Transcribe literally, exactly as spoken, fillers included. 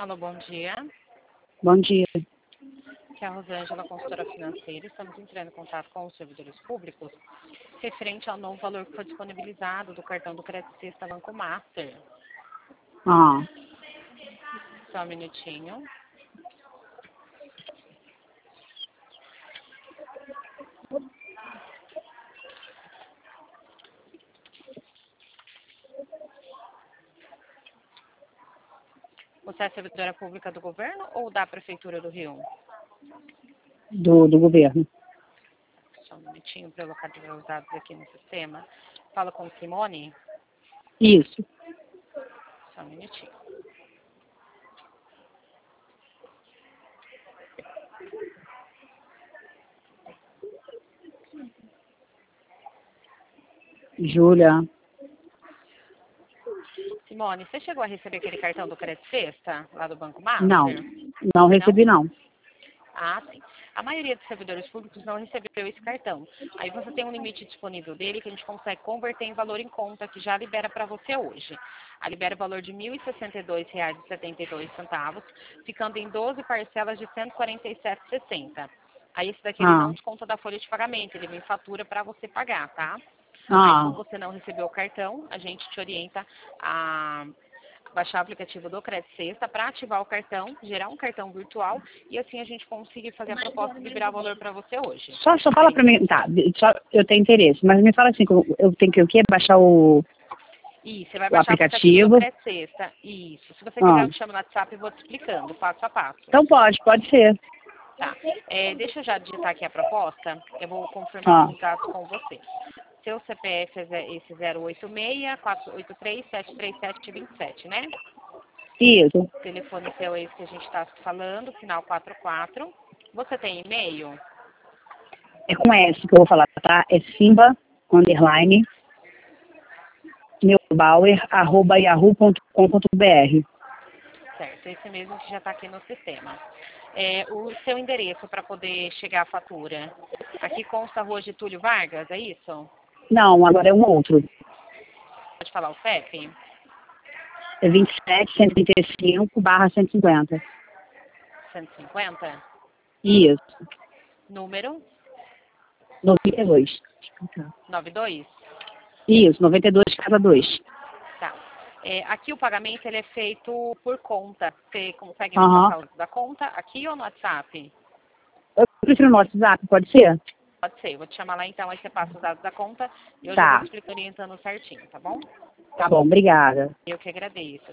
Alô, bom dia. Bom dia. Aqui é a Rosângela, consultora financeira. Estamos entrando em contato com os servidores públicos referente ao novo valor que foi disponibilizado do cartão do Crédito Sexta Banco Master. Ah, Só um minutinho. Você é servidora pública do governo ou da Prefeitura do Rio? do, do governo. Só um minutinho para eu localizar os dados aqui no sistema. Fala com Simone? Isso. Só um minutinho. Júlia. Simone, você chegou a receber aquele cartão do Crédito Sexta, lá do Banco Master? Não, não recebi não. Ah, sim. A maioria dos servidores públicos não recebeu esse cartão. Aí você tem um limite disponível dele que a gente consegue converter em valor em conta, que já libera para você hoje. A libera o valor de mil e sessenta e dois reais e setenta e dois centavos, ficando em doze parcelas de cento e quarenta e sete reais e sessenta centavos. Aí esse daqui ele Ah. não desconta da folha de pagamento, ele vem fatura para você pagar, tá? Ah. Aí como você não recebeu o cartão, a gente te orienta a baixar o aplicativo do Crédito Sexta para ativar o cartão, gerar um cartão virtual e assim a gente conseguir fazer a proposta de liberar o valor para você hoje. Só, só fala pra mim, tá, só, eu tenho interesse, mas me fala assim, eu tenho que o quê? Baixar o, Isso, você vai o baixar aplicativo? o aplicativo do Crédito Sexta. Isso. Se você quiser, Ah. eu te chamo no WhatsApp e vou te explicando, passo a passo. Então pode, pode ser. Tá. É, deixa eu já digitar aqui a proposta, eu vou confirmar Ah. alguns dados com você. Seu C P F é esse zero oito seis, quatro oito três, sete três sete, dois sete, né? Isso. O telefone seu é esse que a gente está falando, final quatro quatro. Você tem e-mail? É com S que eu vou falar, tá? É Simba, underline, neubauer, arroba yahoo ponto com ponto br. Certo, esse mesmo que já está aqui no sistema. É, o seu endereço para poder chegar à fatura. Aqui consta a Rua Getúlio Vargas, é isso? Não, agora é um outro. Pode falar o C E P? É vinte e sete, cento e trinta e cinco, barra cento e cinquenta. cento e cinquenta? Isso. Número? noventa e dois. noventa e dois? Isso, noventa e dois, casa dois. Tá. É, aqui o pagamento ele é feito por conta. Você consegue me Aham. passar o da conta aqui ou no WhatsApp? Eu prefiro no WhatsApp, pode ser? Pode ser, eu vou te chamar lá então, aí você passa os dados da conta e eu já vou Tá. te explicando orientando certinho, tá bom? Tá bom, obrigada. Eu que agradeço.